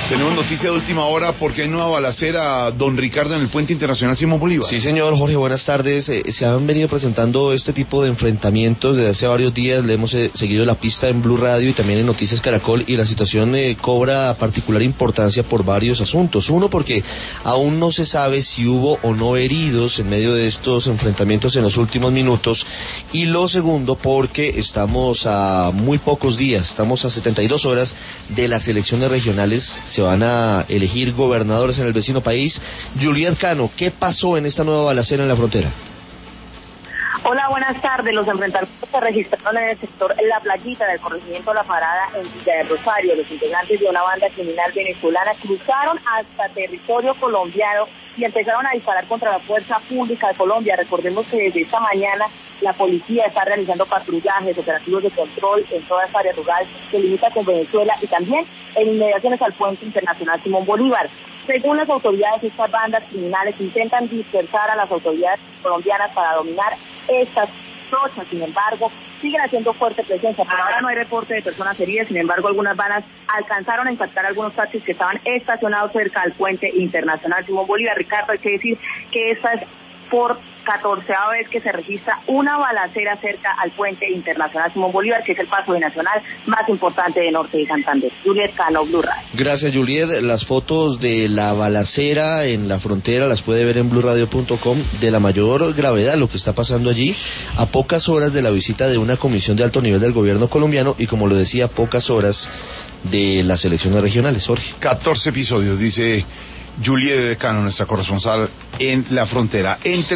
Tenemos noticia de última hora porque hay nueva balacera, don Ricardo, en el Puente Internacional Simón Bolívar. Sí, señor Jorge, buenas tardes. Se han venido presentando este tipo de enfrentamientos desde hace varios días. Le hemos seguido la pista en Blue Radio y también en Noticias Caracol, y la situación cobra particular importancia por varios asuntos. Uno, porque aún no se sabe si hubo o no heridos en medio de estos enfrentamientos en los últimos minutos. Y lo segundo, porque estamos a muy pocos días, estamos a 72 horas de las elecciones regionales. Se van a elegir gobernadores en el vecino país. Juliet Cano, ¿qué pasó en esta nueva balacera en la frontera? Hola, buenas tardes. Los enfrentamientos se registraron en el sector La Playita del corregimiento La Parada en Villa del Rosario. Los integrantes de una banda criminal venezolana cruzaron hasta territorio colombiano y empezaron a disparar contra la fuerza pública de Colombia. Recordemos que desde esta mañana la policía está realizando patrullajes, operativos de control en toda esa área rural que limita con Venezuela y también en inmediaciones al Puente Internacional Simón Bolívar. Según las autoridades, estas bandas criminales intentan dispersar a las autoridades colombianas para dominar estas trochas. Sin embargo, siguen haciendo fuerte presencia. Por ahora no hay reporte de personas heridas. Sin embargo, algunas balas alcanzaron a impactar algunos taxis que estaban estacionados cerca del Puente Internacional Simón Bolívar. Ricardo, hay que decir que esta es por 14ª vez que se registra una balacera cerca al Puente Internacional Simón Bolívar, que es el paso binacional más importante de Norte de Santander. Juliet Cano, Blue Radio. Gracias, Juliet. Las fotos de la balacera en la frontera las puede ver en bluradio.com. De la mayor gravedad lo que está pasando allí, a pocas horas de la visita de una comisión de alto nivel del gobierno colombiano y, como lo decía, pocas horas de las elecciones regionales. Jorge. 14 episodios, dice Juliet Cano, nuestra corresponsal en la frontera.